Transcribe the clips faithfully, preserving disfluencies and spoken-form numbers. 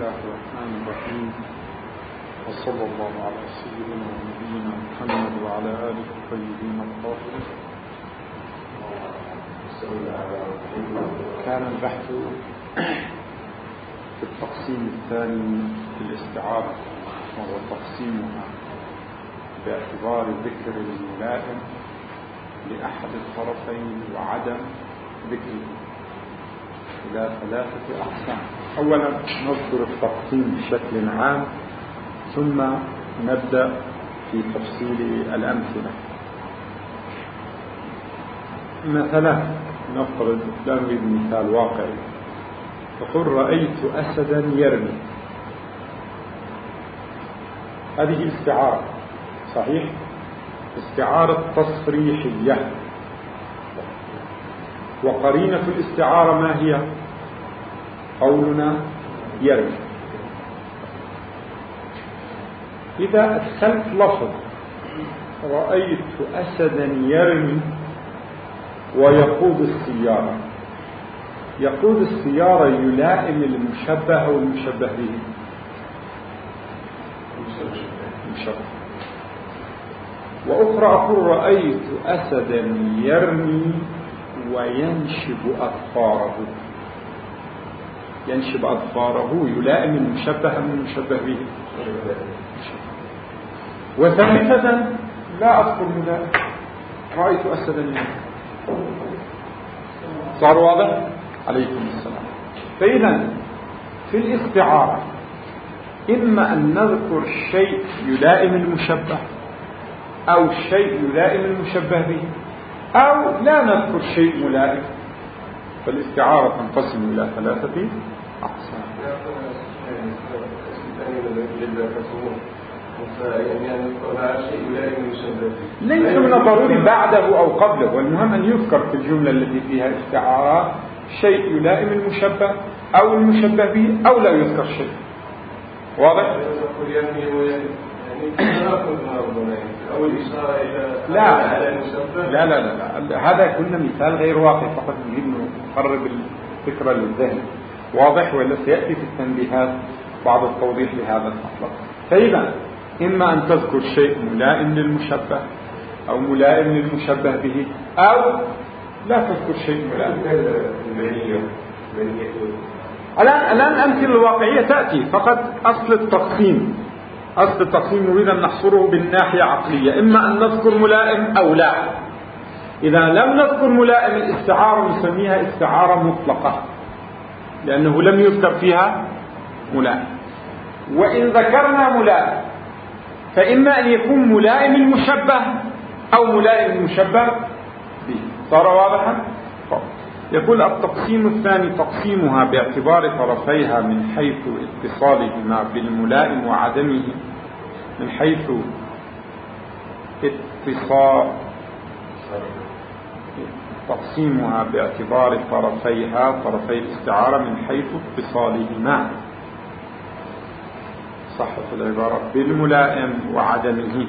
الله الرحمن الرحيم، وصلى الله على سيدنا ونبينا محمد وعلى آله الطيبين الطاهرين. كان البحث في التقسيم الثاني في الاستعارة، وهو تقسيمها باعتبار ذكر الملائم لأحد الطرفين وعدم ذكره إلى ثلاثة أقسام. أولا نذكر التقسيم بشكل عام، ثم نبدأ في تفصيل الأمثلة. مثلا نفرض لا نريد مثال واقعي، تقول رأيت أسدا يرمي، هذه استعارة، صحيح؟ استعارة تصريحية، وقرينة الاستعارة ما هي؟ قولنا يرمي. إذا أدخلت لفظ رأيت أسدا يرمي ويقود السيارة، يقود السيارة يلائم المشبه والمشبه به، المشبه. وأخرى أقول رأيت أسدا يرمي وينشب أظفاره، ينشب أظفاره يلائم المشبه من المشبه به. وثالثة لا أذكر ملائم، رأيت أسدا يرمي. صار واضح؟ عليكم السلام. فإذا في الاستعارة إما أن نذكر شيء يلائم المشبه أو شيء يلائم المشبه به، أو لا نذكر شيء ملائم. فالاستعارة تنقسم إلى ثلاثة أقسام. ليس من الضروري بعده أو قبله، والمهم أن يذكر في الجملة التي فيها استعارة شيء يلائم المشبه أو المشبه به، أو لا يذكر شيء. واضح؟ لا لا لا لا, لا. هذا كنا مثال غير واقعي، فقط نريد نقرب الفكرة للذهن. واضح؟ ولا سيأتي في التنبيهات بعض التوضيح لهذا المطلب. فإذا إما أن تذكر شيء ملائم للمشبه أو ملائم للمشبه به، أو لا تذكر شيء ملائم. الآن الآن الأمثلة الواقعية تأتي، فقط أصل التقسيم أصل التقسيم نريد أن نحصره بالناحية عقلية، إما أن نذكر ملائم أو لا. إذا لم نذكر ملائم الاستعارة نسميها استعارة مطلقة، لأنه لم يذكر فيها ملائم. وإن ذكرنا ملائم فإما أن يكون ملائم المشبه أو ملائم المشبه به. صار واضحا؟ يقول التقسيم الثاني تقسيمها باعتبار طرفيها من حيث اتصالهما بالملائم وعدمه، من حيث اتصال تقسيمها باعتبار طرفيها طرفي الاستعارة من حيث اتصالهما، صحة العبارة، بالملائم وعدمه.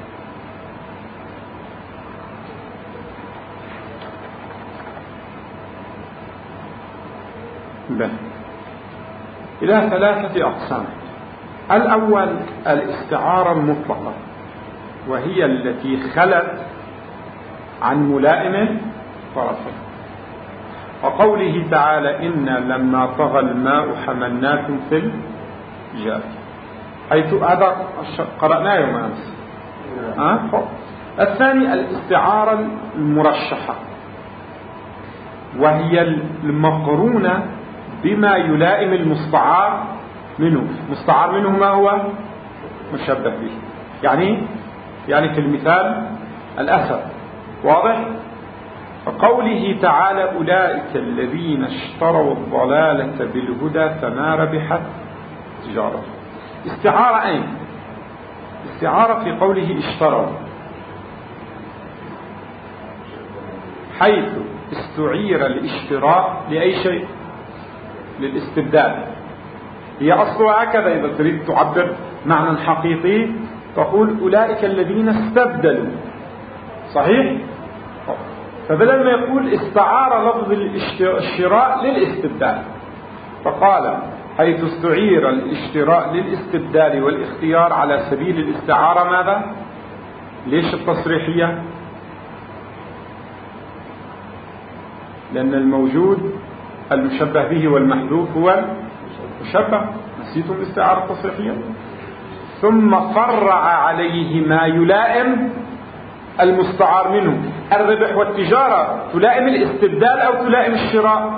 به إلى ثلاثة أقسام. الأول الاستعارة المطلقة، وهي التي خلت عن ملائم طرفين، وقوله تعالى إنا لما طغى الماء حملناكم في الجارية، حيث هذا قرأناه يوم أمس. أه؟ الثاني الاستعارة المرشحة، وهي المقرونة بما يلائم المستعار منه. مستعار منه ما هو؟ مشبه به. يعني يعني في المثال الأسد. واضح؟ فقوله تعالى أولئك الذين اشتروا الضلالة بالهدى فما ربحت تجارة. استعارة أين؟ استعارة في قوله اشتروا، حيث استعير الاشتراء لأي شيء؟ للاستبدال. هي أصلها هكذا، إذا تريد تعبر معنى حقيقي تقول أولئك الذين استبدلوا، صحيح؟ فبدل ما يقول استعار لفظ الشراء للاستبدال، فقال حيث استعير الاشتراء للاستبدال والاختيار على سبيل الاستعارة. ماذا؟ ليش التصريحية؟ لأن الموجود المشبه به والمحذوف هو المشبه. نسيتم الاستعارة التصريحية؟ ثم فرع عليه ما يلائم المستعار منه. الربح والتجارة تلائم الاستبدال أو تلائم الشراء؟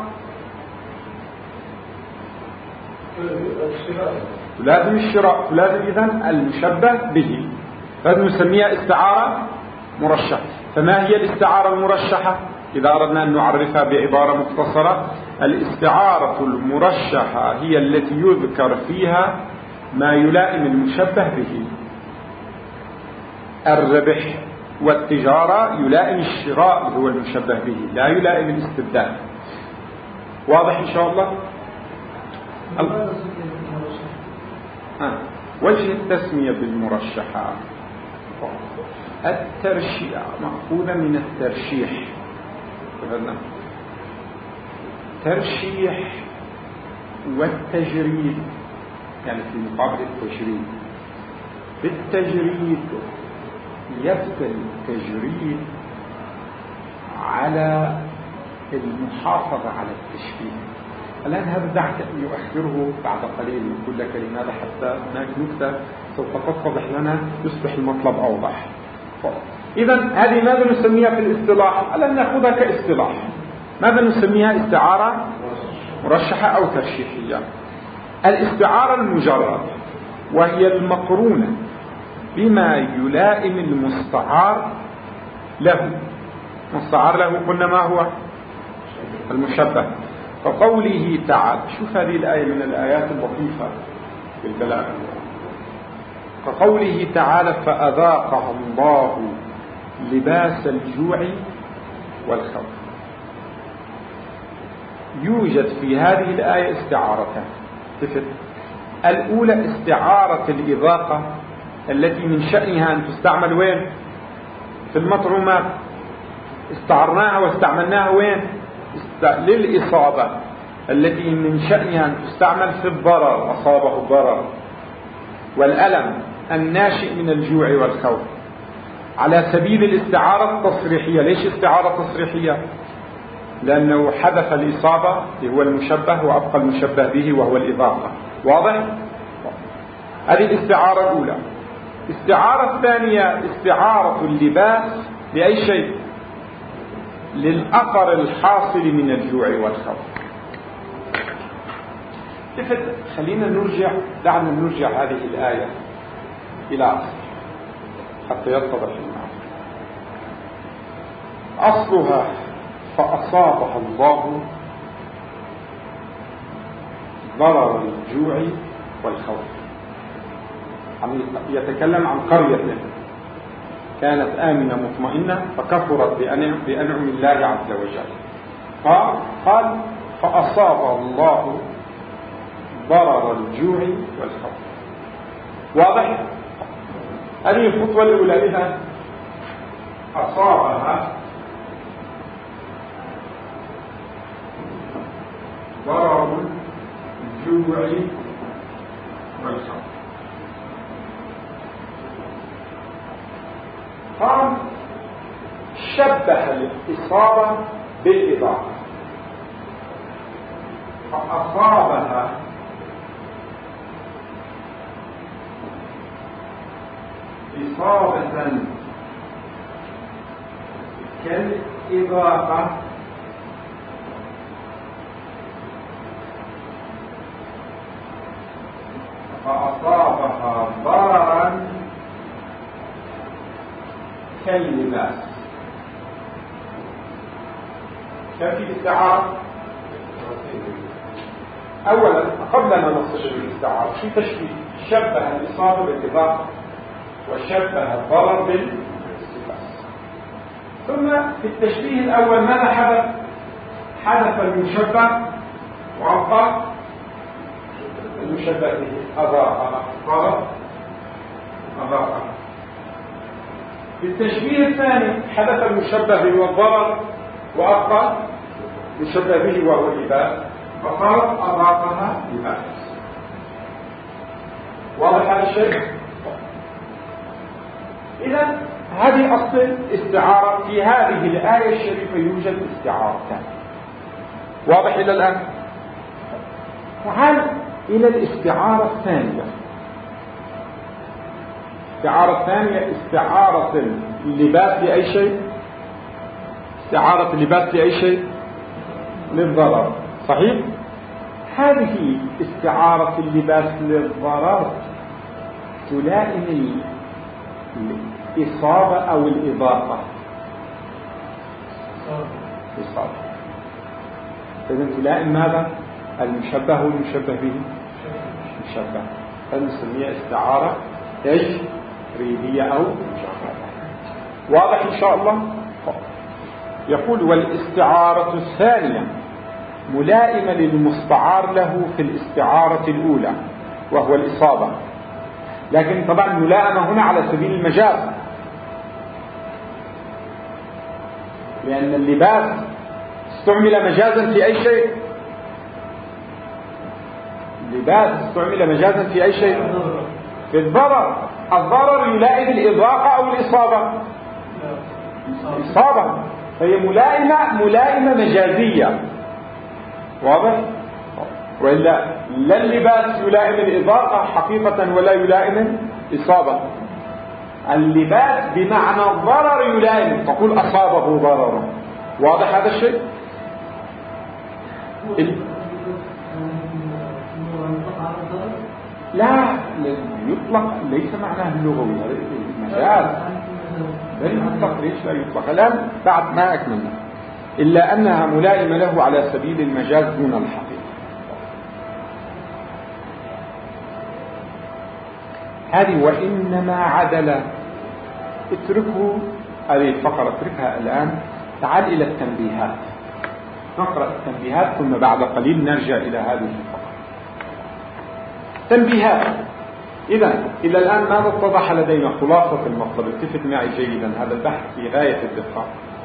تلازم الشراء، تلازم إذن المشبه به، هذا نسميها استعارة مرشحة. فما هي الاستعارة المرشحة؟ إذا أردنا أن نعرفها بعبارة مختصرة: الاستعارة المرشحة هي التي يذكر فيها ما يلائم المشبه به. الربح والتجارة يلائم الشراء اللي هو المشبه به، لا يلائم الاستبدال. واضح إن شاء الله؟ آه. وجه التسمية بالمرشحة الترشيح، مأخوذة من الترشيح. ترشيح والتجريد، يعني في مقابل التجريد. بالتجريد يبدأ التجريد على المحافظة على التشبيه. الآن هذا دعك يؤخره بعد قليل نقول لك لماذا، حتى هناك نكتة سوف تتضح لنا يصبح المطلب أوضح. إذا هذه ماذا نسميها في الاصطلاح؟ الآن نأخذها كاصطلاح. ماذا نسميها؟ استعارة مرشحة أو ترشيحية. الاستعارة المجرد وهي المقرونة بما يلائم المستعار له. المستعار له قلنا ما هو؟ المشبه. فقوله تعالى، شوف هذه الآية من الآيات اللطيفة في البلاغة. كقوله تعالى: فأذاقها الله لباس الجوع والخوف. يوجد في هذه الآية استعارتان. الأولى استعارة الإذاقة التي من شأنها أن تستعمل وين؟ في المطعومات. استعرناها واستعملناها وين؟ للإصابة التي من شأنها أن تستعمل في الضرر، أصابه الضرر والألم الناشئ من الجوع والخوف، على سبيل الاستعارة التصريحية. ليش استعارة تصريحية؟ لأنه حذف الإصابة اللي هو المشبه وأبقى المشبه به وهو الإضافة. واضح؟ هذه الاستعارة الأولى. الاستعارة الثانية استعارة اللباس لأي شيء؟ للأثر الحاصل من الجوع والخوف. خلينا نرجع دعنا نرجع هذه الآية إلى أصل حتى يتضح المعنى. أصلها فأصابها الله ضرر الجوع والخوف. يتكلم عن قرية كانت آمنة مطمئنة فكفرت بأنعم الله عز وجل. قال فأصاب الله ضرر الجوع والخوف. واضح؟ هذه الخطوة الأولى لها أصابها ضرر الجوع والخوف. قام شبه الإصابة بالإضافة فأصابها إصابة كالإضافة فأصابها ضررا كاللباس. كان في استعارة أولا قبل أن نصل للاستعارة في تشبيه، شبه الإصابة بالإضافة وشبه الضرر باللباس. ثم في التشبيه الأول ماذا حدث؟ حدث المشبه وأبقى المشبه به، أضاء ضرر أضاء. في التشبيه الثاني حدث المشبه به والضرر وأبقى المشبه به وهو اللباس، فصارت أضافها لباس. واضح هذا الشيء؟ إذا هذه أصل استعارة. في هذه الآية الشريفة يوجد استعارتان. واضح إلى الآن؟ تعال إلى الاستعارة الثانية. الاستعارة الثانية استعارة اللباس لأي شيء. استعارة اللباس لأي شيء؟ للضرر. صحيح؟ هذه استعارة اللباس للضرر تلائم الإصابة أو الإضافة. إصابة. إذن تلائم ماذا؟ المشبه والمشبه به مشبه. فنسميها استعارة تجريدية أو مجردة. واضح إن شاء الله؟ يقول والاستعارة الثانية ملائمة للمستعار له في الاستعارة الأولى وهو الإصابة، لكن طبعا ملائمة هنا على سبيل المجاز، لأن اللباس استعمل مجازا في أي شيء. اللباس استعمل مجازا في أي شيء؟ في الضرر. الضرر يلائم الإضافة أو الإصابة؟ الإصابة. فهي ملائمة ملائمة مجازية. واضح؟ وإلا لا اللباس يلائم الإضافة حقيقة ولا يلائم الإصابة. اللباس بمعنى الضرر يلائم، تقول أصابه ضرر. واضح هذا الشيء؟ ال... لا يطلق ليس معناه اللغوي، مجاز. بل يطلق ليش لا يطلق الآن بعد ما أكملنا، إلا أنها ملائمة له على سبيل المجاز دون الحقيقة. هذه وإنما عدل. اتركوا هذه الفقرة، اتركها الآن. تعال إلى التنبيهات، نقرأ التنبيهات ثم بعد قليل نرجع إلى هذه الفقرة. تنبيهات. إذا إلى الآن ماذا اتضح لدينا؟ خلاصة المطلب. التفت معي جيدا، هذا البحث في غاية الدقة.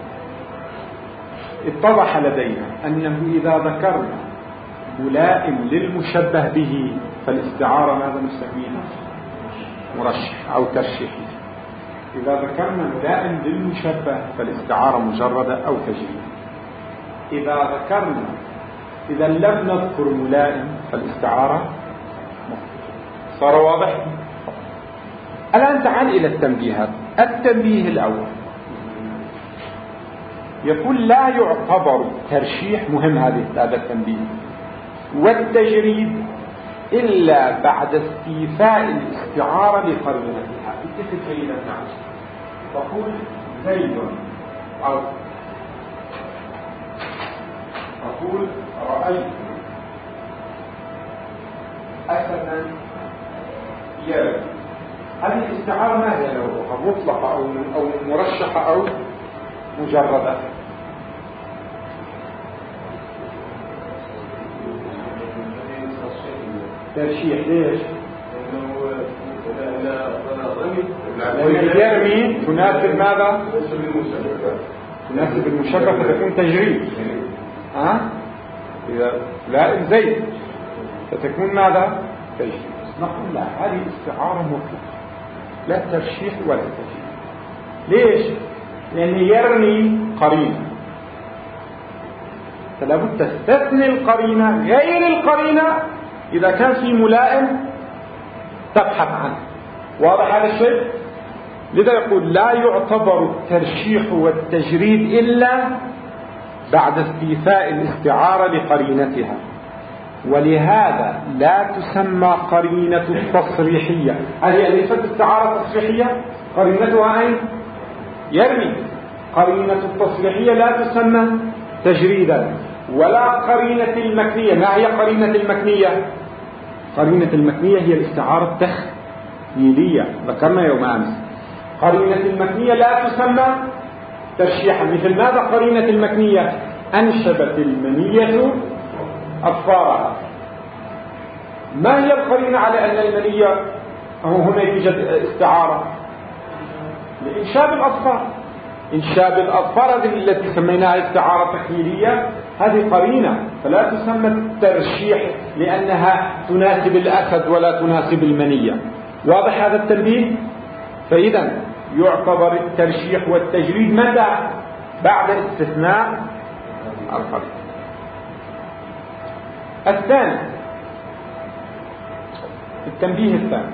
اتضح لدينا أنه إذا ذكرنا ملائم للمشبه به فالاستعارة ماذا نسميها؟ مرشح أو ترشيحي. إذا ذكرنا ملائم للمشبه فالاستعارة مجردة أو تجريد. إذا ذكرنا إذا لم نذكر ملائم فالاستعارة. صار واضح؟ الآن تعال إلى التنبيهات. التنبيه الأول يقول لا يعتبر ترشيح، مهم هذا التنبيه، والتجريد إلا بعد استيفاء الاستعارة لقرينتها. اتفق جيدا معي. تقول زيد أو تقول رأيت أسدا يرى. هذه الاستعارة ما هي لو مطلقة أو أو مرشحة أو مجردة؟ ترشيح. ليش؟ لأن يرمي تناسب ماذا؟ تناسب المشبه فتكون تجريد. ها؟ أه؟ إذا لائم زيد فتكون ماذا؟ تجريد. نقول لا، هذه استعارة مطلقة لا ترشيح ولا تجريد. ليش؟ لأن يرمي قرينة، فلابد تستثني القرينة. غير القرينة إذا كان في ملائم تبحث عنه. واضح هذا الشيء؟ لذا يقول لا يعتبر الترشيح والتجريد إلا بعد استيفاء الاستعارة لقرينتها، ولهذا لا تسمى قرينة التصريحية. هذه ليست استعارة تصريحية، قرينتها أين؟ يرمي. قرينة التصريحية لا تسمى تجريدا. ولا قرينة المكنية. ما هي قرينة المكنية؟ قرينة المكنية هي الاستعارة التخييلية، ذكرنا يوم أمس. قرينة المكنية لا تسمى ترشيحا. مثل ماذا قرينة المكنية؟ أنشبت المنية أظفارها. ما هي القرينة على أن المنية هو هنا يوجد استعارة؟ لإنشاب الأظفار. إنشاب الأظفار هذه التي سميناها استعارة تخييلية هذه قرينة، فلا تسمى الترشيح لأنها تناسب الأسد ولا تناسب المنية. واضح هذا التنبيه؟ فإذا يعتبر الترشيح والتجريد متى؟ بعد استثناء القرينة. الثاني، التنبيه الثاني،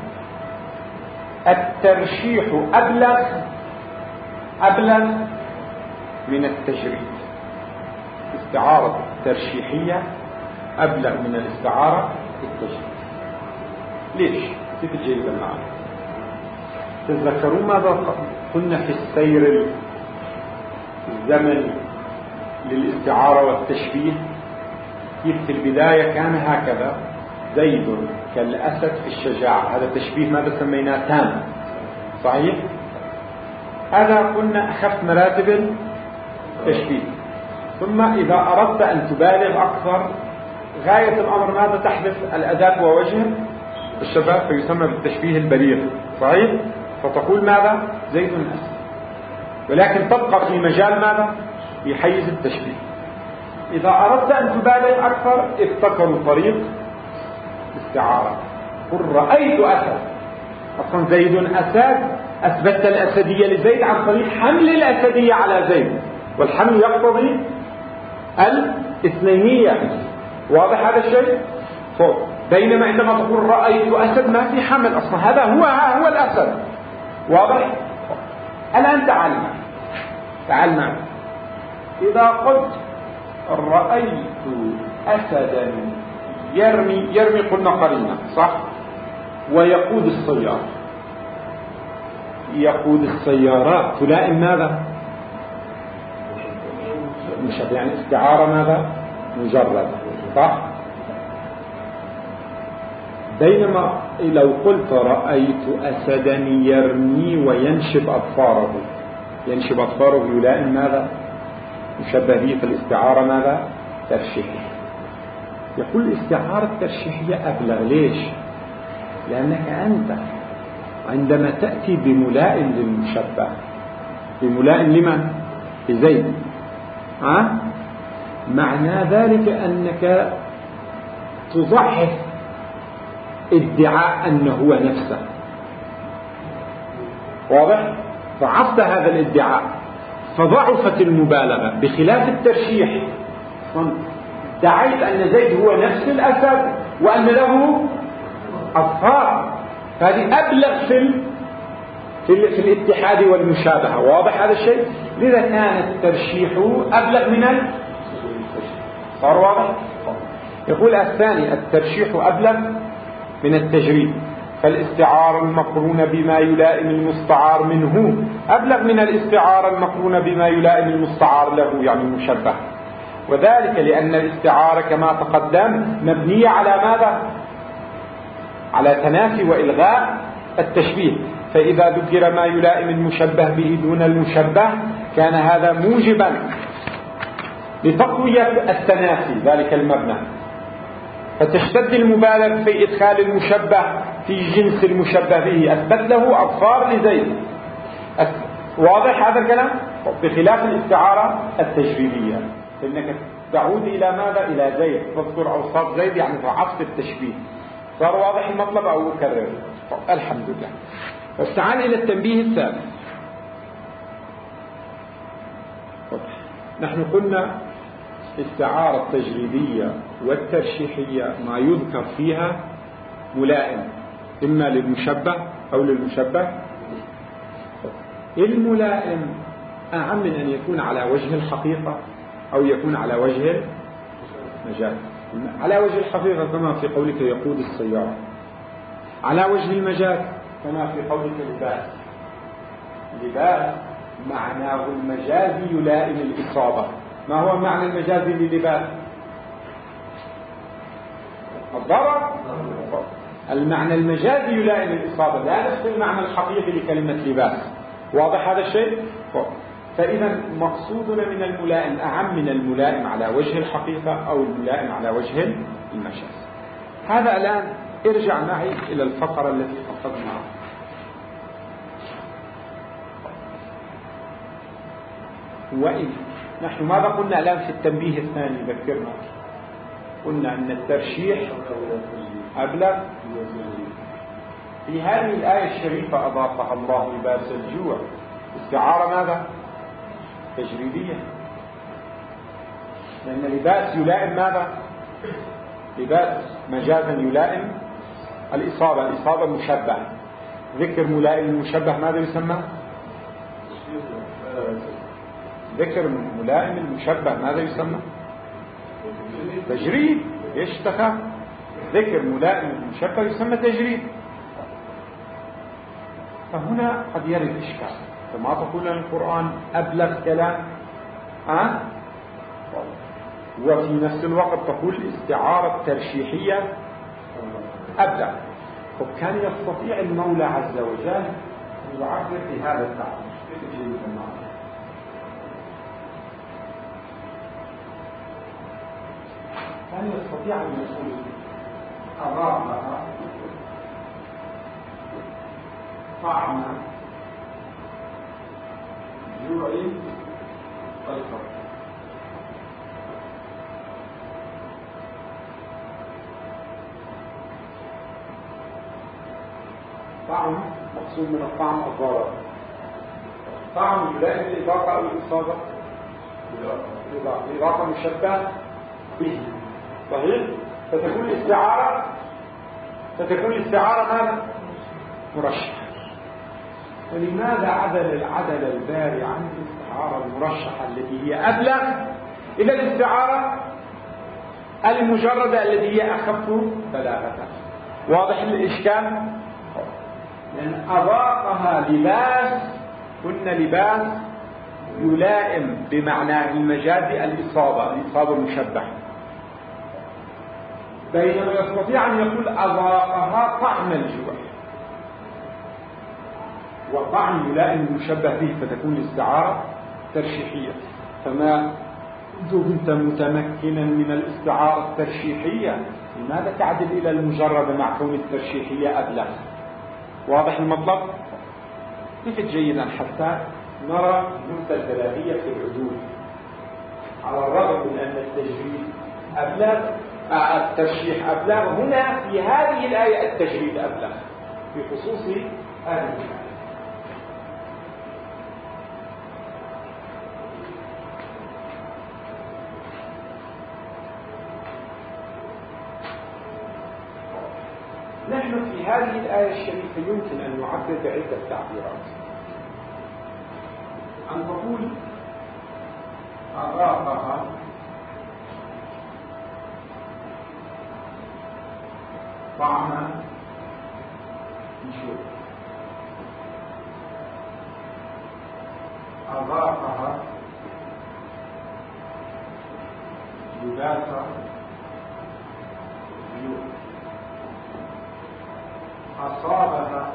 الترشيح أبلغ أبلغ من التجريد. الاستعارة الترشيحية أبلغ من الاستعارة التجريد. ليش؟ كيف جيدا معنا؟ تتذكرون ماذا قلنا في السير الزمني للاستعارة والتشبيه؟ كيف في البداية كان هكذا: زيد كالأسد في الشجاعة. هذا تشبيه ماذا سميناه؟ تام. صحيح؟ هذا قلنا أخف مراتب التشبيه. ثم إذا أردت أن تبالغ أكثر، غاية الأمر ماذا تحذف؟ الأداة ووجه الشباب، فيسمى بالتشبيه البليغ. صحيح؟ فتقول ماذا؟ زيد أسد. ولكن تبقى في مجال ماذا؟ في حيز التشبيه. إذا أردت أن تبالغ أكثر، ابتكروا طريق استعارة. قل رأيت أسد. أصلا زيد أسد، أثبت الأسدية لزيد عن طريق حمل الأسدية على زيد، والحمل يقتضي الاثنينية. واضح هذا الشيء؟ فوق. بينما عندما تقول رأيت أسد ما في حمل، أصلا هذا هو ها هو الأسد. واضح؟ الآن تعال معي تعال معي إذا قلت رأيت أسدا يرمي يرمي قلنا قرينة، صح؟ ويقود السيارة، يقود السيارات تلائم ماذا؟ مشابه، يعني استعارة ماذا؟ مجرد، صح؟ بينما لو قلت رأيت أسدا يرمي وينشب أظفاره، ينشب أظفاره يلائم ماذا؟ مشبه به في الاستعارة ماذا؟ ترشيحية. يقول الاستعارة الترشيحية أبلغ. ليش؟ لأنك أنت عندما تأتي بملائم للمشبه، بملائم لمن؟ لزيد، أه؟ معنى ذلك أنك تضعف ادعاء أنه هو نفسه. واضح؟ ضعفت هذا الادعاء فضعفت المبالغة، بخلاف الترشيح دعيت أن زيد هو نفس الأسد وأن له أظفار، فهذه أبلغ في في, في الاتحاد والمشابهة. واضح هذا الشيء؟ لذا كان الترشيح أبلغ من التشريح. صار واضح؟ يقول الثاني الترشيح أبلغ من التجريد، فالاستعارة المقرونة بما يلائم المستعار منه أبلغ من الاستعارة المقرونة بما يلائم المستعار له، يعني المشبه. وذلك لأن الاستعارة كما تقدم مبنية على ماذا؟ على تنافي وإلغاء التشبيه، فإذا ذكر ما يلائم المشبه به دون المشبه كان هذا موجبا لتقوية التنافي ذلك المبنى، فتشتد المبالغ في إدخال المشبه في جنس المشبه به. أثبت له أظفار لزيد. واضح هذا الكلام؟ بخلاف الاستعارة التجريدية، فإنك تعود إلى ماذا؟ إلى زيد، تذكر أوصاف زيد، يعني ضعفت التشبيه. صار واضح المطلب أو أكرر؟ الحمد لله. بس تعال إلى التنبيه الثالث. نحن قلنا الاستعارة التجريدية والترشيحية ما يذكر فيها ملائم إما للمشبه أو للمشبه. الملائم أهم من أن يكون على وجه الحقيقة أو يكون على وجه المجاز. على وجه الحقيقة كما في قولك يقود السيارة، على وجه المجاز كما في قولك لباس. لباس معناه المجازي يلائم الإصابة. ما هو معنى المجازي للباس؟ الضرر. المعنى المجازي يلائم الإصابة، لا نفس المعنى الحقيقي لكلمة لباس. واضح هذا الشيء؟ فإذا مقصودنا من الملائم أعم من الملائم على وجه الحقيقة أو الملائم على وجه المجاز. هذا الآن ارجع معي إلى الفقرة التي فقدناها. وإن نحن ماذا قلنا الآن في التنبيه الثاني؟ ذكرنا قلنا أن الترشيح أبلغ. في هذه الآية الشريفة أضافها الله لباس الجوع، استعارة ماذا؟ تجريدية، لأن لباس يلائم ماذا؟ لباس مجازا يلائم الإصابة، الإصابة مشبه، ذكر ملائم المشبه ماذا يسمى؟ ذكر ملائم المشبه ماذا يسمى؟ تجريد. ايش تخاف؟ ذكر ملائم المشبه يسمى تجريد. فهنا قد يرد إشكال، فما تقول أن القرآن أبلغ كلام أه؟ وفي نفس الوقت تقول الاستعارة الترشيحية أبلغ. وكان يستطيع المولى عز وجل أن يعبر بهذا التعبير. كان يستطيع أن يقول أضافها طعم جوع الخوف. طعم مقصود من الطعم الضرر، طعم يلائم الإضافة أو الإصابة، الإضافة مشبه به، صحيح؟ فتكون الاستعارة فتكون الاستعارة ماذا؟ مرشح. فلماذا عدل العدل الباري عن الاستعارة المرشحة التي هي أبلغ إلى الاستعارة المجردة التي هي أخف بلاغة؟ واضح الإشكال؟ لأن أضافها لباس، كنا لباس يلائم بمعناه المجازي الإصابة، الإصابة المشبهة، بينما يستطيع أن يقول أضافها طعم الجوع، وطعم يلائم المشبه به، فتكون الاستعارة ترشيحية. فما دمت متمكنا من الاستعارة الترشيحية لماذا تعدل إلى المجرد مع كون الترشيحية أبلغ؟ واضح المطلب؟ كيف جيدا حتى نرى نقطة البلاغية في العدول، على الرغم من أن التجريد أبلغ، الترشيح أبلغ، هنا في هذه الآية التجريد أبلغ في خصوص هذه الآية. نحن في هذه الآية الشريفة يمكن أن نعبر بعدة تعبيرات. أن تقول أضافها طعم الجوع، أضافها لباس الجوع، أصابها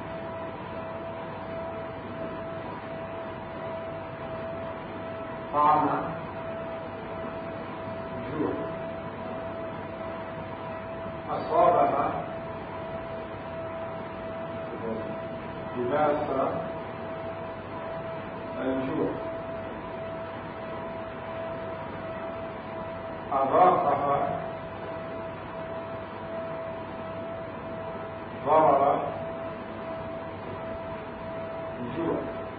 طعم الجوع، أصابها لباس الجوع، أضافها ضرر الجوع،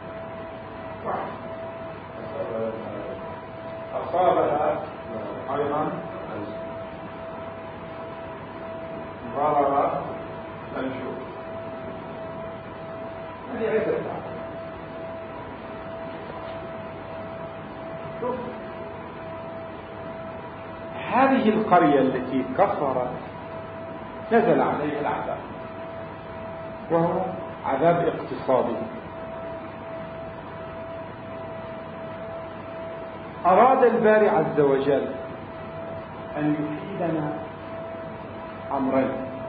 أصابها أيضا ضرر الجوع. هذه عدة. هذه القرية التي كفرت نزل عليها العذاب، وهو عذاب اقتصادي. أراد الباري عز وجل أن يفيدنا أمرين،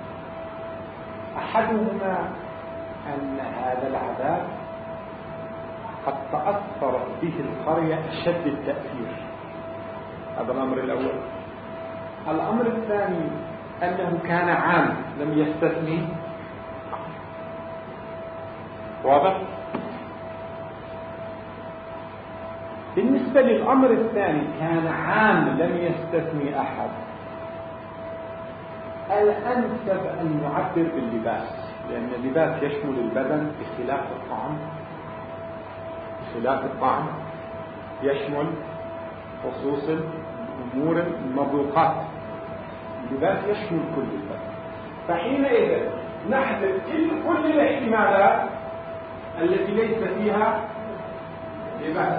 أحدهما أن هذا العذاب قد تأثرت به القرية أشد التأثير، هذا الأمر الأول. الأمر الثاني أنه كان عام لم يستثني. واضح؟ بالنسبة بالنسبة للأمر الثاني كان عام لم يستثني أحد، الأنسب أن نعبر باللباس، لأن اللباس يشمل البدن بخلاف الطعم. بخلاف الطعم يشمل خصوص الأمور المذوقات، اللباس يشمل كل البدن. فحينئذ نحذف كل الاحتمالات التي ليس فيها لباس.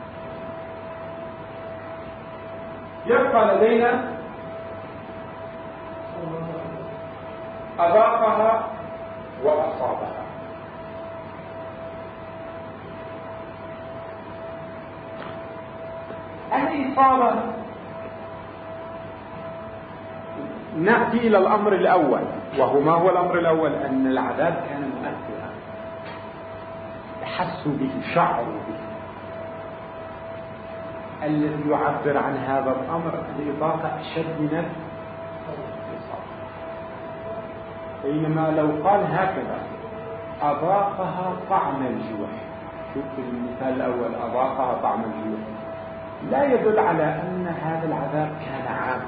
يبقى لدينا أذاقها وأصابها. الإصابة نأتي إلى الأمر الأول، وهو ما هو الأمر الأول؟ أن العذاب كان مؤثرا، حسوا به، شعروا به. الذي يعبر عن هذا الأمر الإضافة أشد من الإصابة. بينما لو قال هكذا أذاقها طعم الجوع، شوف المثال الأول أذاقها طعم الجوع، لا يدل على أن هذا العذاب كان عام.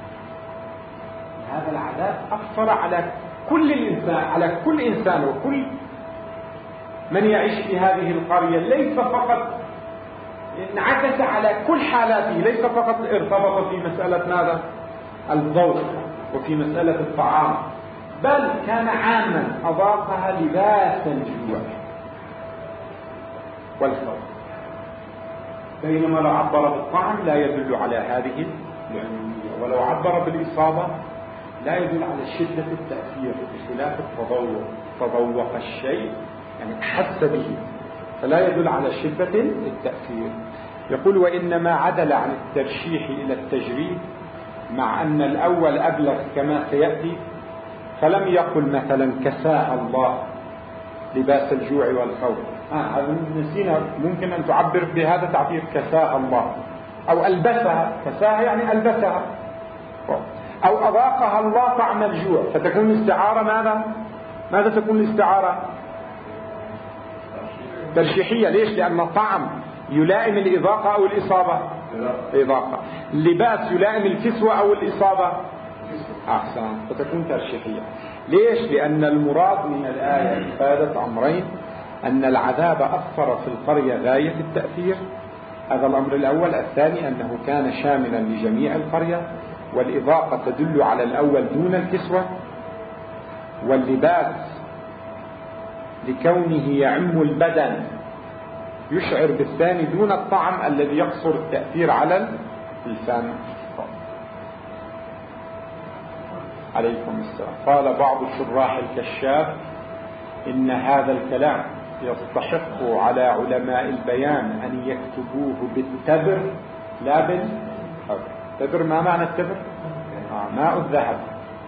هذا العذاب أثر على كل الإنسان، على كل إنسان وكل من يعيش في هذه القرية، ليس فقط انعكس على كل حالاته، ليس فقط ارتبط في مسألة ماذا؟ الذوق وفي مسألة الطعام، بل كان عاما، أضافها لباس الجوع والخوف. بينما لو عبر بالطعم لا يدل على هذه العمومية، ولو عبر بالإصابة لا يدل على شدة التأثير، بخلاف التذوق. تذوق الشيء يعني أحس به، فلا يدل على شدة التأثير. يقول وإنما عدل عن الترشيح إلى التجريد، مع أن الأول أبلغ كما سيأتي، فلم يقل مثلا كساها الله لباس الجوع والخوف. آه نسينا، ممكن أن تعبر بهذا التعبير كساها الله، أو ألبسها، كساها يعني ألبسها، أو أذاقها الله طعم الجوع، فتكون الاستعارة ماذا؟ ماذا تكون الاستعارة؟ ترشيحية. ليش؟ لأن الطعم يلائم الإذاقة أو الإصابة؟ الإذاقة. اللباس يلائم الكسوة أو الإصابة؟ أحسن، فتكون ترشيحية. ليش؟ لأن المراد من الآية إفادة أمرين: أن العذاب أثر في القرية غاية التأثير، هذا الأمر الأول. الثاني أنه كان شاملا لجميع القرية، والإذاقة تدل على الأول دون الكسوة، واللباس لكونه يعم البدن يشعر بالثاني دون الطعم الذي يقصر التأثير على الفم. عليكم السلام. قال بعض شراح الكشاف إن هذا الكلام يستحق على علماء البيان أن يكتبوه بالتبر لا بالحبر. تبر ما معنى التبر؟ آه ماء الذهب.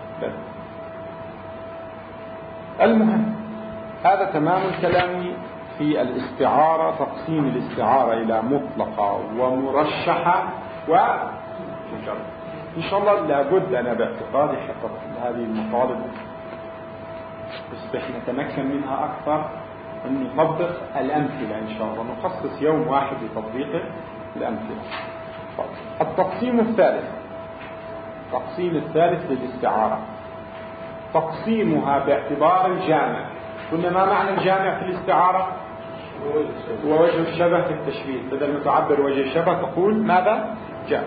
المهم هذا تمام الكلام في الاستعارة، تقسيم الاستعارة إلى مطلقة ومرشحة ومجرد. إن شاء الله لابد أنا باعتقادي حقق هذه المطالب تصبح نتمكن منها أكثر، أن نطبق الأمثلة إن شاء الله، نخصص يوم واحد لتطبيق الأمثلة. التقسيم الثالث، التقسيم الثالث للاستعارة، تقسيمها باعتبار الجامع. قلنا ما معنى الجامع في الاستعارة؟ ووجه الشبه في التشبيه، بدل ما تعبر وجه الشبه تقول ماذا؟ جامع.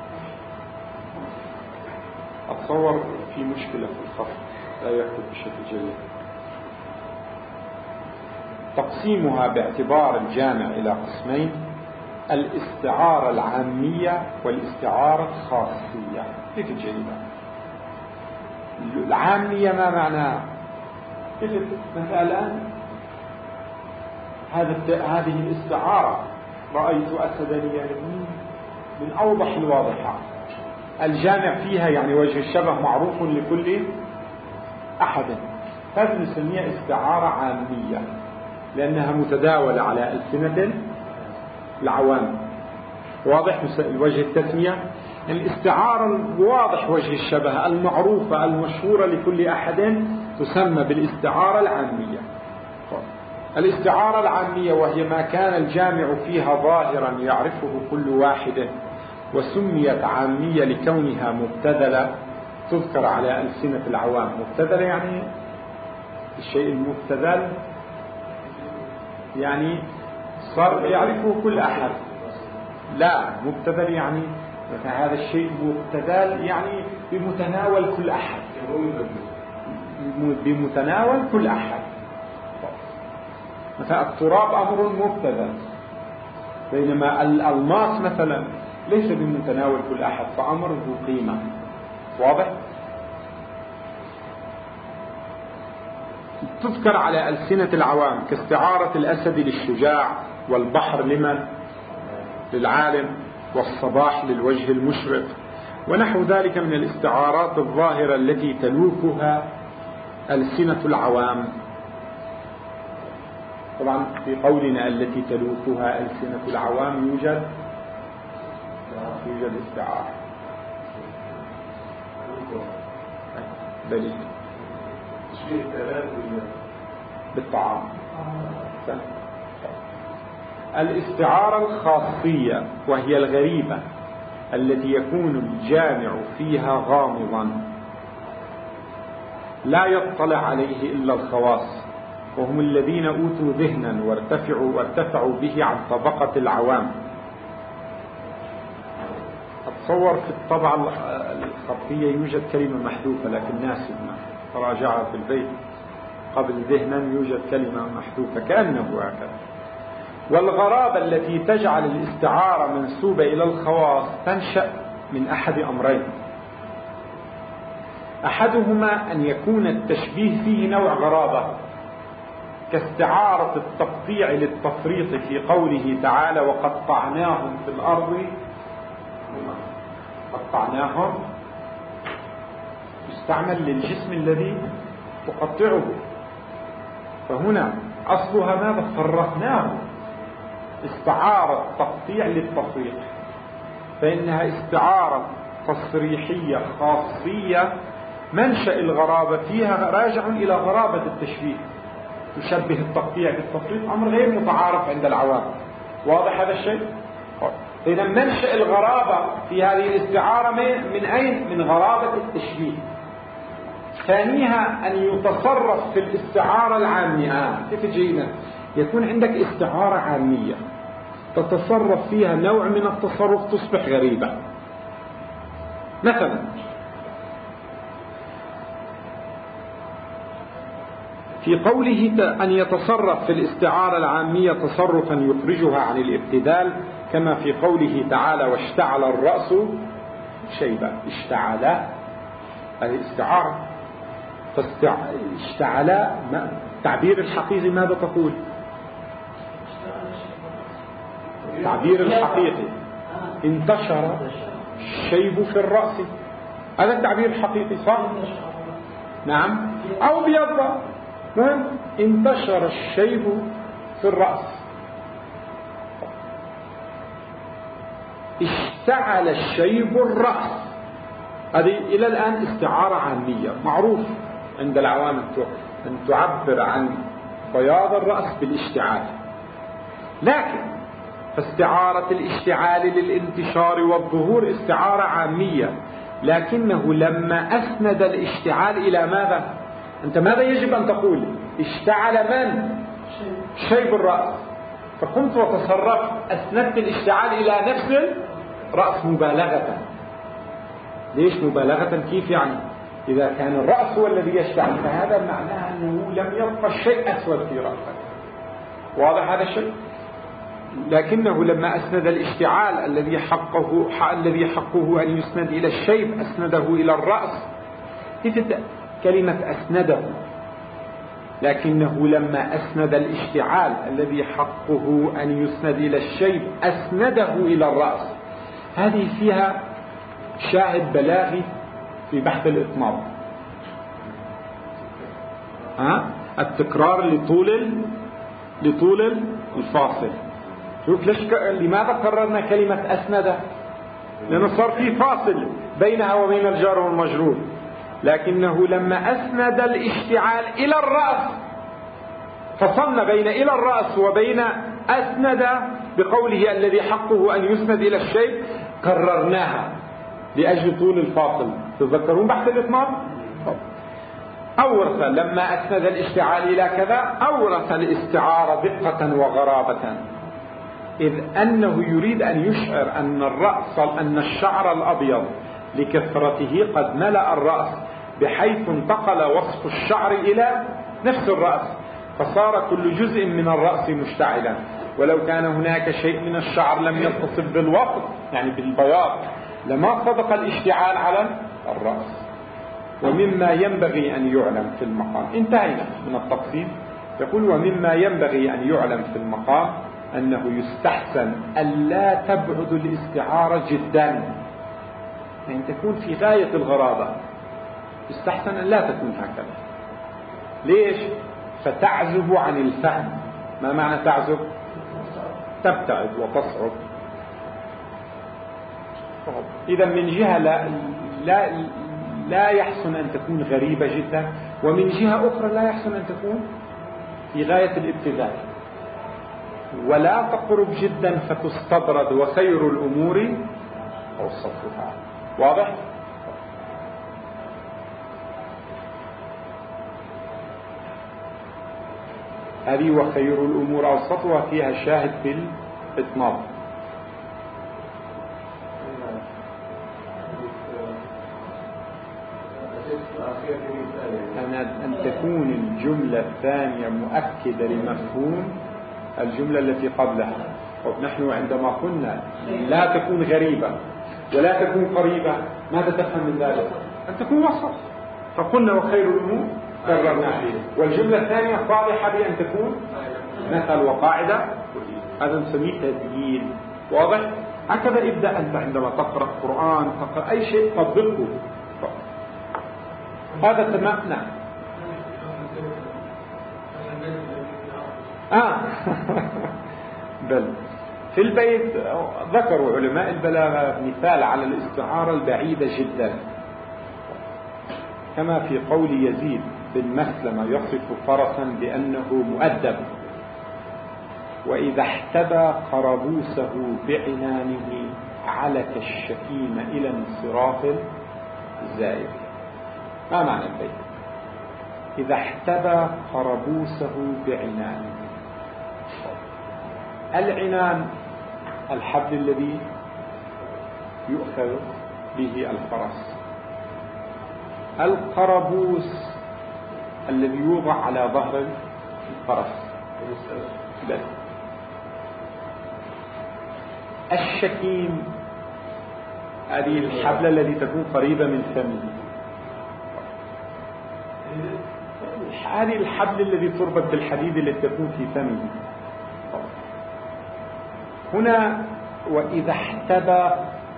أتصور في مشكلة في الخط لا يكتب بشكل جيد. تقسيمها باعتبار الجامع إلى قسمين: الاستعارة العامية والاستعارة الخاصية. كيف جيدة؟ العامية ما معناها؟ كيف مثلا الآن هذه الاستعارة رأيت أسدا يرمي من أوضح الواضحات. الجامع فيها يعني وجه الشبه معروف لكل أحد، هذه نسميها استعارة عامية لأنها متداولة على ألسنة العوام. واضح وجه التسمية؟ الاستعارة الواضح وجه الشبه المعروفة المشهورة لكل أحد تسمى بالاستعارة العامية. الاستعارة العامية وهي ما كان الجامع فيها ظاهرا يعرفه كل واحد، وسميت عامية لكونها مبتذلة، تذكر على ألسنة العوام. مبتذلة يعني الشيء المبتذل يعني صار يعرفه كل أحد. لا، مبتذل يعني هذا الشيء مبتذل يعني بمتناول كل أحد، بمتناول كل أحد. مثلا التراب أمر مبتذل، بينما الألماس مثلا ليس بمتناول كل أحد، فأمر ذو قيمة. واضح؟ تذكر على ألسنة العوام كاستعارة الأسد للشجاع، والبحر لمن؟ للعالم، والصباح للوجه المشرق، ونحو ذلك من الاستعارات الظاهرة التي تلوكها ألسنة العوام. طبعا في قولنا التي تلوكها ألسنة العوام يوجد يوجد استعارة دليل بالطعام. الاستعارة الخاصية وهي الغريبة التي يكون الجامع فيها غامضا لا يطلع عليه إلا الخواص، وهم الذين أوتوا ذهنا وارتفعوا, وارتفعوا به عن طبقة العوام. أتصور في الطبعة الخطية يوجد كلمة محذوفة لكن ناسبنا، تراجعها في البيت قبل ذهنا يوجد كلمة محذوفة كأنه هكذا. والغرابة التي تجعل الاستعارة منسوبة إلى الخواص تنشأ من أحد أمرين: أحدهما أن يكون التشبيه فيه نوع غرابة، كاستعارة التقطيع للتفريط في قوله تعالى: وقطعناهم في الأرض. قطعناهم يستعمل للجسم الذي تقطعه، فهنا أصلها ماذا؟ فرقناه. استعارة تقطيع للتفريط، فإنها استعارة تصريحية خاصية منشأ الغرابة فيها راجع إلى غرابة التشبيه. تشبه التقطيع بالتفريط أمر غير متعارف عند العوام. واضح هذا الشيء؟ إذا منشأ الغرابة في هذه الاستعارة من أين؟ من غرابة التشبيه. ثانيها أن يتصرف في الاستعارة العامية. كيف جينا؟ يكون عندك استعارة عامية تتصرف فيها نوع من التصرف تصبح غريبة. مثلا في قوله أن يتصرف في الاستعارة العامية تصرفا يخرجها عن الابتذال، كما في قوله تعالى: واشتعل الرأس شيبا. اشتعل الاستعارة، فاشتعل التعبير الحقيقي ماذا تقول؟ التعبير الحقيقي انتشر الشيب في الرأس، هذا التعبير الحقيقي صح؟ نعم. أو بيض، نعم، انتشر الشيب في الرأس. اشتعل الشيب الرأس، هذه إلى الآن استعارة عامية معروف عند العوام أن تعبر عن بياض الرأس بالاشتعال. لكن فاستعارة الاشتعال للانتشار والظهور استعارة عامية، لكنه لما أسند الاشتعال إلى ماذا؟ أنت ماذا يجب أن تقول؟ اشتعل من؟ شيب الرأس. فقمت وتصرفت أسندت الاشتعال إلى نفس الرأس مبالغة. ليش مبالغة؟ كيف يعني؟ إذا كان الرأس هو الذي يشتعل فهذا معناه أنه لم يبقى الشيء أسود في رأسك. واضح هذا الشيء؟ لكنه لما أسند الاشتعال الذي حقه الذي حقه أن يسند إلى الشيب أسنده إلى الرأس. كلمة أسنده، لكنه لما أسند الاشتعال الذي حقه أن يسند إلى الشيب أسنده إلى الرأس. هذه فيها شاهد بلاغي في بحث الإطمار. ها؟ التكرار لطول لطول الفاصل. شوف ليش ك... لماذا قررنا كلمة أسند؟ لأنه صار في فاصل بينها وبين الجار والمجرور، لكنه لما أسند الاشتعال إلى الرأس فصلنا بين إلى الرأس وبين أسند بقوله الذي حقه أن يسند إلى الشيء، كررناها لأجل طول الفاصل. تذكرون بحث الإطناب؟ أورث لما أسند الاشتعال إلى كذا أورث الاستعارة دقة وغرابة، إذ أنه يريد أن يشعر أن الرأس أن الشعر الأبيض لكثرته قد ملأ الرأس، بحيث انتقل وصف الشعر إلى نفس الرأس، فصار كل جزء من الرأس مشتعلا. ولو كان هناك شيء من الشعر لم يتصف بالوصف يعني بالبياض لما صدق الاشتعال على الرأس. ومما ينبغي أن يعلم في المقام، انتهينا من التقسيم. يقول ومما ينبغي أن يعلم في المقام أنه يستحسن ألا تبعد الاستعارة جدا، يعني تكون في غاية الغرابة. يستحسن أن لا تكون هكذا. ليش؟ فتعزب عن الفهم. ما معنى تعزب؟ تبتعد وتصعب. إذا من جهة لا, لا, لا يحسن أن تكون غريبة جدا، ومن جهة أخرى لا يحسن أن تكون في غاية الابتذال. ولا تقرب جدا فتستبرد، وخير الأمور أوسطها. واضح؟ هذه وخير الأمور أوسطها فيها شاهد في الإطناب. أن تكون الجملة الثانية مؤكدة لمفهوم الجملة التي قبلها. نحن عندما قلنا لا تكون غريبة ولا تكون قريبة، ماذا تفهم من ذلك؟ أن تكون وسط. فقلنا وخير الأمور كررنا فيه، والجملة الثانية صالحة بأن تكون مثل وقاعدة. هذا نسميه تدليل. واضح؟ هكذا ابدأ أنت عندما تقرأ قرآن، تقرأ أي شيء تطبقه. هذا تمام. نعم. آه بل في البيت ذكروا علماء البلاغة مثال على الاستعارة البعيدة جدا، كما في قول يزيد بن مسلمة يصف فرسا بأنه مؤدب: وإذا احتبى قربوسه بعنانه علك الشكيم إلى انصراف الزائر. ما معنى البيت؟ إذا احتبى قربوسه بعنانه. العنان الحبل الذي يؤخذ به الفرس. القربوس الذي يوضع على ظهر الفرس. بل. الشكيم هذه الحبل التي تكون قريبة من فمه. هذه الحبل الذي تربط بالحديد التي تكون في فمه. هنا وإذا احتبى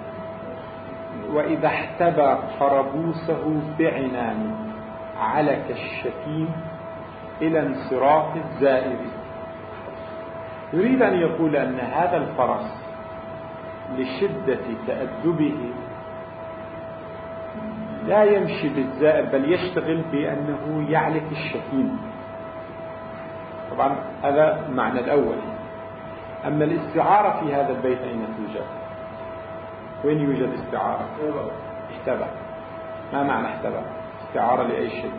وإذا احتبى قربوسه بعنانه علك الشكيم إلى انصراف الزائر. يريد أن يقول أن هذا الفرس لشدة تأدبه لا يمشي بالزائر، بل يشتغل بأنه يعلك الشكيم. طبعا هذا المعنى الأول. أما الاستعارة في هذا البيت أين توجد؟ وين يوجد استعارة؟ احتبى. ما معنى احتبى؟ استعارة لأي شيء.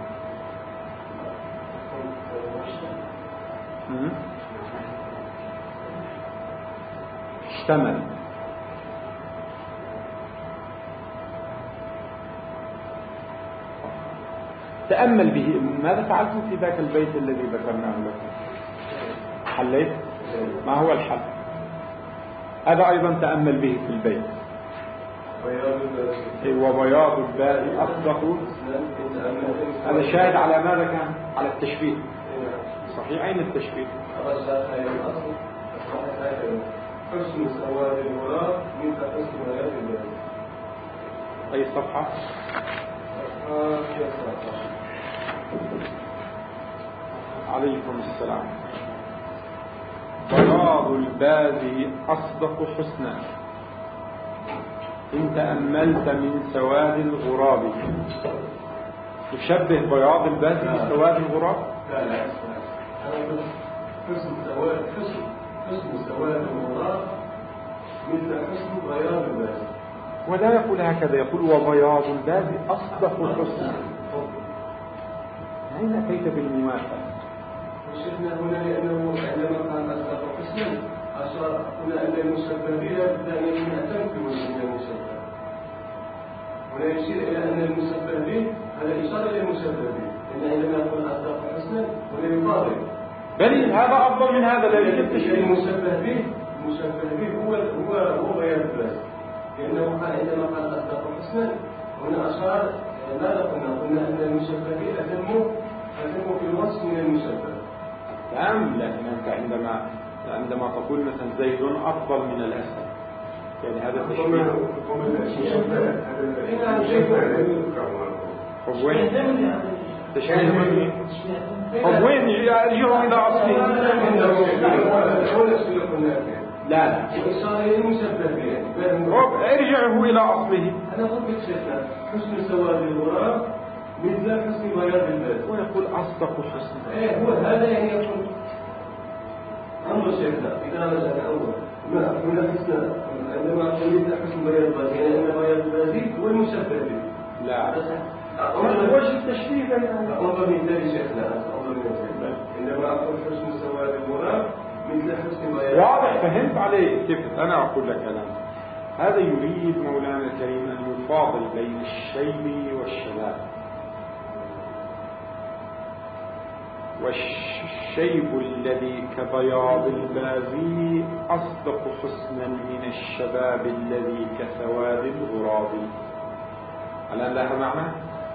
اشتمل. تأمل به. ماذا فعلتم في ذاك البيت الذي ذكرناه لكم؟ حليت؟ ما هو الحل؟ هذا أيضا تأمل به في البيت. وبياض الباء أصدق. هذا شاهد على ماذا كان؟ على التشبيه. صحيح. أين التشبيه؟ حسن سواد الغراب من حسن بياض الباء. أي صفحة؟ عليكم السلام. بياض الباذي أصدق حسنا إن تأملت من سواد الغراب. يشبه بياض الباذي بسواد الغراب؟ حسن سواد حسن حسن سواد الغراب مثل حسن بياض الباز. ولا يقول هكذا، يقول وبياض الباز أصدق حسنا. أين أتيت بالمماثلة؟ شفنا هنا لأنه عندما قال أصدق حسنا أشار هنا أن المشبه به لابد أن يكون أتم في وجه من المشبه. هنا يشير إلى أن المشبه به هذا إشارة إلى المشبه به، لأن عندما يقول أصدق حسنا هنا يفاضل. بل هذا أفضل من هذا الذي يكتشف. المشبه به المشبه به هو هو هو بياض الباز، لأنه قال عندما قال أصدق حسنا هنا أشار ماذا قلنا؟ قلنا أن المشبه به أتم أتم في الوصف من المشبه. نعم، لكن أنت عندما عندما تقول مثلا زيد أفضل من الأسد، يعني هذا تشبيه. طب وين تشبيه مني؟ طب وين يرجعوا إلى أصله؟ لا لا ارجعه إلى أصله. أنا قلت شيخنا حسن سواد الغراب مثل حسن بياض الباز، ويقول أصدق حسن. إيه هو هذا يعني يقول انظر شيخنا إذا رجعنا أول ما هنا حسن عندما أقول مثل حسن بياض الباز يعني أن بياض الباز هو المشبه به. لا وجه التشبيه بينهم. انظر مثال شيخنا انظر مثال عندما أقول حسن سواد الغراب مثل حسن بياض. واضح، فهمت عليه كيف أنا أقول لك أنا. هذا يريد مولانا الكريم أن يفاضل بين الشيب والشباب. والشيب الذي كبياض البازي أصدق حسنا من الشباب الذي كسواد الغراب. الآن لها معنى؟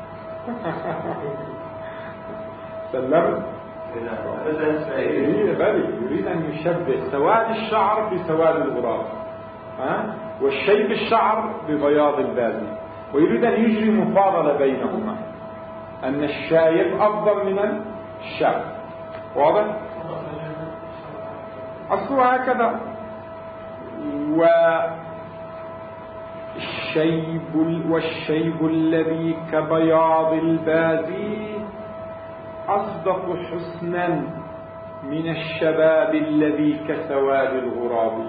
سلمت؟ يريد أن يشبه سواد الشعر بسواد الغراب، ها؟ والشيب الشعر ببياض البازي، ويريد أن يجري مفاضلة بينهما، أن الشايب أفضل من الشاب. واضح؟ أصله هكذا. والشيب والشيب الذي كبياض البازي أصدق حسنا من الشباب الذي كسواد الغراب.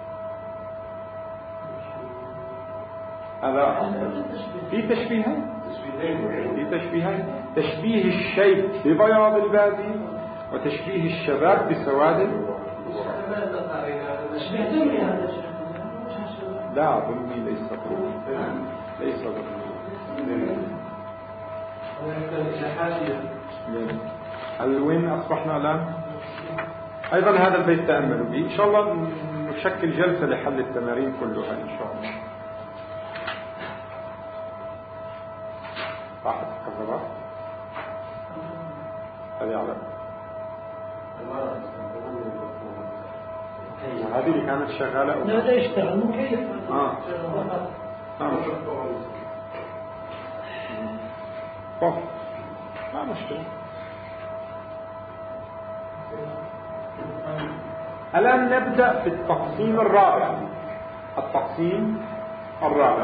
هذا في تشبيهين في تشبيهين تشبيه الشيب ببياض البازي وتشبيه الشباب بسواد الغراب. لا ظلمي ليس ظلمي ليس ظلمي. هل وين أصبحنا الآن؟ أيضا هذا البيت تأملوا به إن شاء الله. نشكل جلسة لحل التمارين كلها إن شاء الله. راحت الكهرباء هذه على هذه اللي كانت شغالة. لا لا يشتغل مكيف. آه آه طب لا مشكلة. الآن نبدأ في التقسيم الرابع. التقسيم الرابع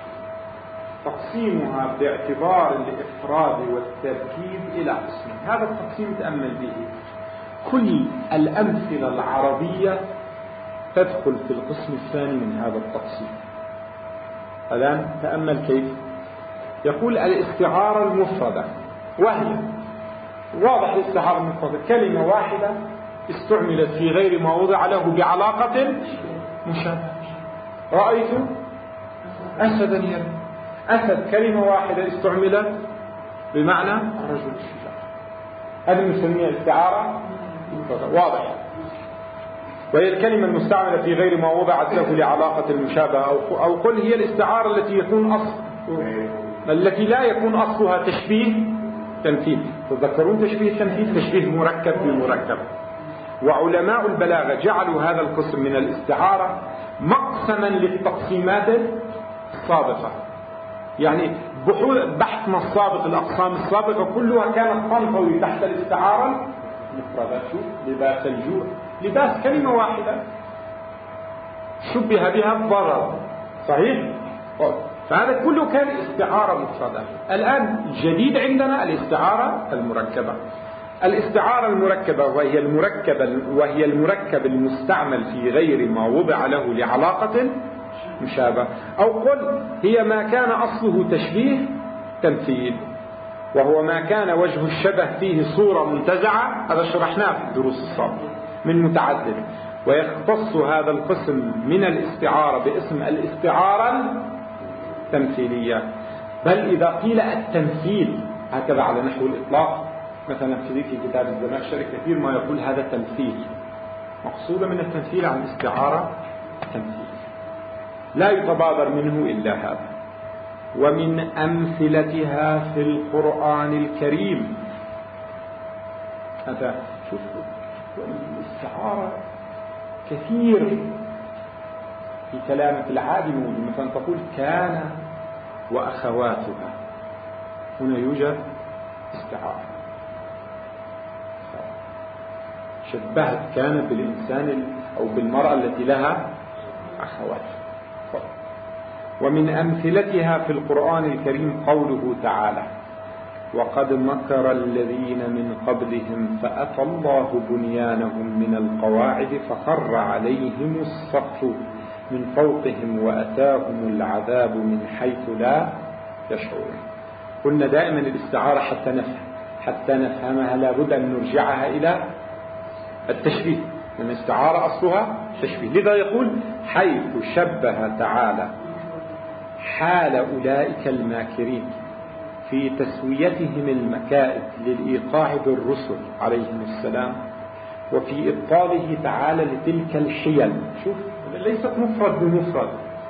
تقسيمها باعتبار الإفراد والتركيب إلى قسمين. هذا التقسيم تأمل به. كل الأمثلة العربية تدخل في القسم الثاني من هذا التقسيم. الآن تأمل كيف يقول الاستعارة المفردة، وهي واضح الاستعارة المفردة كلمة واحدة استعملت في غير ما وضع له بعلاقة مشابهة. رأيت أسدا يرمي. أسد كلمة واحدة استعملت بمعنى الرجل الشجاع. هذه نسميها استعارة واضح. وهي الكلمة المستعملة في غير ما وضعت له لعلاقة المشابهة أو أو قل هي الاستعارة التي يكون أصل التي لا يكون أصلها تشبيه تمثيل. تذكرون تشبيه التمثيل؟ تشبيه مركب بمركب. وعلماء البلاغة جعلوا هذا القسم من الاستعارة مقسما للتقسيمات السابقة. يعني بحثنا السابق الأقسام السابقة كلها كانت تنطوي تحت الاستعارة المفردة. شوف لباس الجوع، لباس كلمة واحدة شبه بها الضرر، صحيح؟ فهذا كله كان استعارة مفردة. الآن الجديد عندنا الاستعارة المركبة. الاستعارة المركبة وهي المركبة وهي المركب المستعمل في غير ما وضع له لعلاقة مشابهة، أو قل هي ما كان أصله تشبيه تمثيل، وهو ما كان وجه الشبه فيه صورة منتزعة، هذا شرحناه في الدروس السابقة من متعدد. ويختص هذا القسم من الاستعارة باسم الاستعارة التمثيلية. بل إذا قيل التمثيل هكذا على نحو الإطلاق، مثلا في ذيك كتاب الزمخشري كثير ما يقول هذا تمثيل، مقصودة من التمثيل عن الاستعارة تمثيل، لا يتبادر منه إلا هذا. ومن أمثلتها في القرآن الكريم، هذا شوف الاستعارة كثير في كلامك العادي موجود، مثلا تقول كان وأخواتها، هنا يوجد استعارة، شبهت كان بالإنسان أو بالمرأة التي لها أخوات. ومن أمثلتها في القرآن الكريم قوله تعالى وقد مكر الذين من قبلهم فأتى الله بنيانهم من القواعد فخر عليهم السقف من فوقهم وأتاهم العذاب من حيث لا يشعرون. قلنا دائما الاستعارة حتى نفهم حتى نفهمها لابد أن نرجعها إلى التشبيه، لأن الاستعارة أصلها تشبيه. لذا يقول حيث شبه تعالى حال أولئك الماكرين في تسويتهم المكائد للإيقاع بالرسل عليهم السلام، وفي إبطاله تعالى لتلك الحيل، شوف ليست مفرد بمفرد،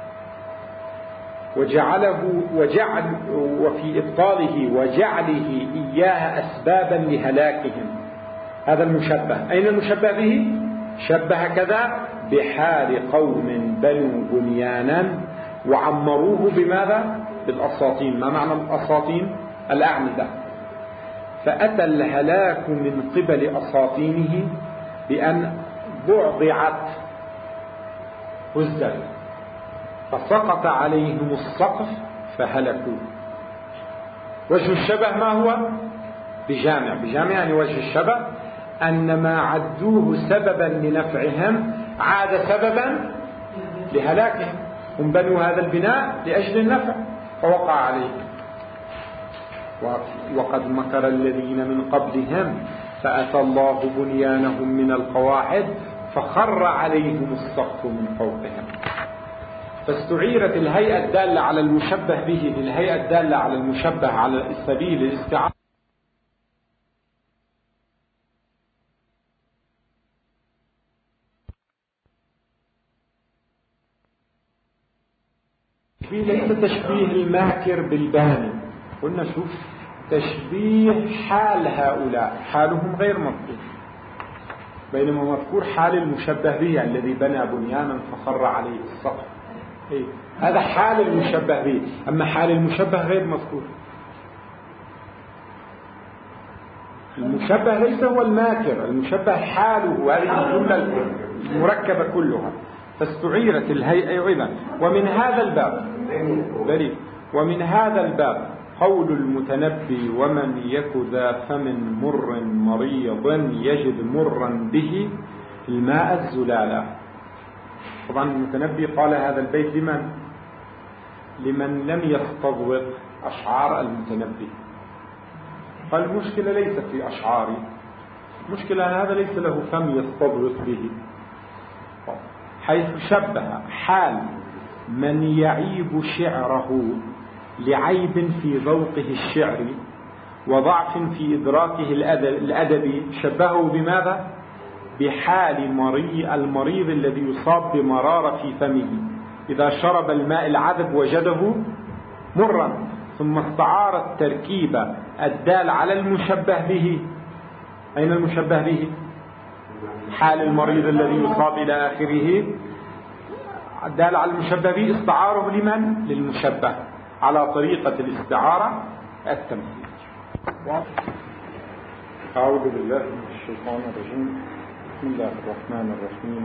وجعله وجعل وفي إبطاله وجعله إياها أسبابا لهلاكهم. هذا المشبه، أين المشبه به؟ شبه كذا بحال قوم بنوا بنيانا وعمروه بماذا؟ بالأساطين. ما معنى الأساطين؟ الأعمدة. فأتى الهلاك من قبل أساطينه بأن بعضعت هزت فسقط عليهم السقف فهلكوا. وجه الشبه ما هو؟ بجامع. بجامع يعني وجه الشبه أن ما عدوه سببا لنفعهم عاد سببا لهلاكهم. هم بنوا هذا البناء لأجل النفع فوقع عليهم. وقد مكر الذين من قبلهم فأتى الله بنيانهم من القواعد فخر عليهم السقف من فوقهم. فاستعيرت الهيئة الدالة على المشبه به للهيئة الدالة على المشبه على سبيل الاستعارة ليس تشبيه الماكر بالباني. قلنا شوف تشبيه حال هؤلاء، حالهم غير مذكور، بينما مذكور حال المشبه به الذي بنى بنيانا فخر عليه السقف. إيه؟ هذا حال المشبه به، أما حال المشبه غير مذكور. المشبه ليس هو الماكر، المشبه حاله، هذه الجملة المركبة كلها. فاستعيرت الهيئة أيضا. ومن هذا الباب بريء ومن هذا الباب قول المتنبي ومن يك ذا فم مر مريض يجد مرا به الماء الزلالة. طبعا المتنبي قال هذا البيت لمن؟ لمن لم يستضبط أشعار المتنبي. قال المشكلة ليست في أشعاري، المشكلة هذا ليس له فم يستضبط به، حيث شبه حال من يعيب شعره لعيب في ذوقه الشعري وضعف في إدراكه الأدبي، شبهه بماذا؟ بحال مريء المريض الذي يصاب بمرارة في فمه، إذا شرب الماء العذب وجده مرا. ثم استعار التركيب الدال على المشبه به. أين المشبه به؟ حال المريض الذي يصاب إلى آخره، الدال على المشبه به استعاره لمن؟ للمشبه، على طريقة الاستعارة التمثيل. أعوذ بالله من الشيطان الرجيم. بسم الله الرحمن الرحيم.